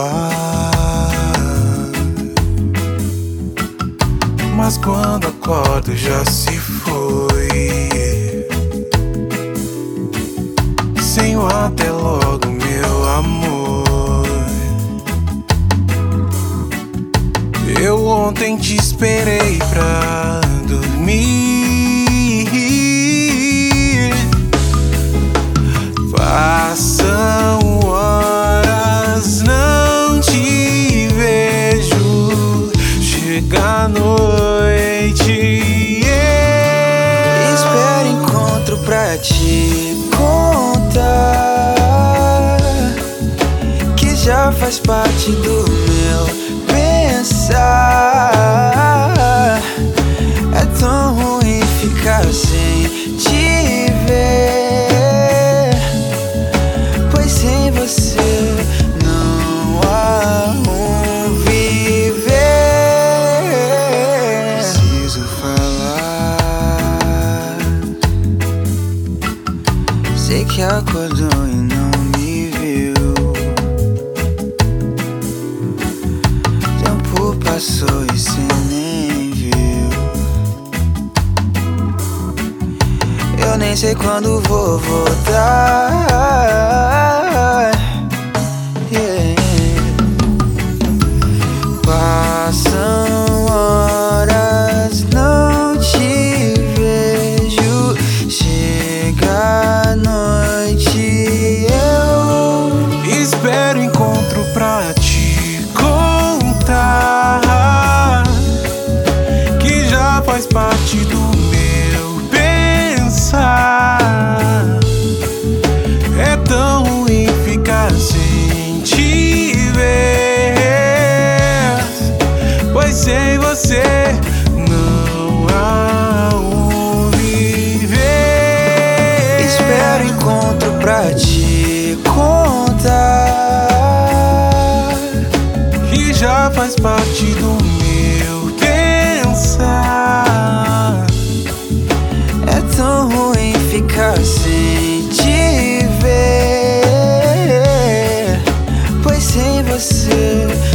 mas quando acordo já se foi. Sem o até logo, meu amor. Eu ontem te esperei pra dormir. Passam horas, não te vejo. Chega a noite, espero encontro pra te contar que já faz parte do meu pensar. É tão ruim ficar sem te ver, pois sem você não há um viver. Preciso falar, sei que acordou e não me viu. Tempo passou e cê nem viu. Eu nem sei quando vou voltar. Yeah. Passam horas, não te vejo. Chega a noite, eu espero encontro pra te contar que já faz parte do meu pensar. É tão ruim ficar sem te ver, pois sem você não há um viver. espero encontro pra te contar Que já faz parte do meu pensar. é tão ruim ficar sem te ver, pois sem você